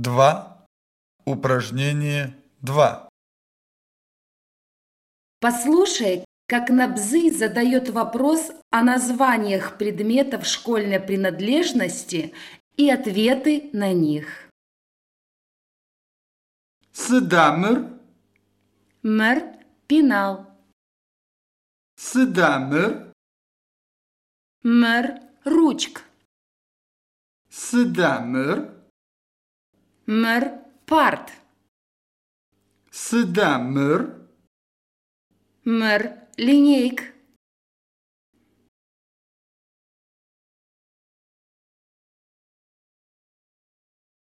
2. Упражнение 2. Послушай, как Набзый задает вопрос о названиях предметов школьной принадлежности и ответы на них. Сдамыр. Мэр – пенал. Сдамыр. Мэр – ручка. Сдамыр. Мэр – парт. Сдамыр. Мэр – линейка.